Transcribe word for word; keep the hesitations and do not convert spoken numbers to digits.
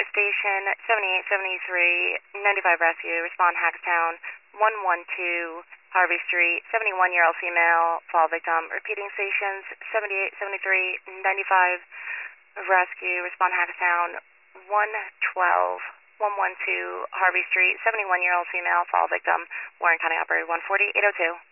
Station, seventy-eight seventy-three, ninety-five Rescue, respond Hackstown, one one two Harvey Street, seventy-one-year-old female, fall victim. Repeating stations, seventy-eight seventy-three, ninety-five Rescue, respond Hackstown, one twelve, one one two Harvey Street, seventy-one-year-old female, fall victim, Warren County Operator one forty, eight oh two.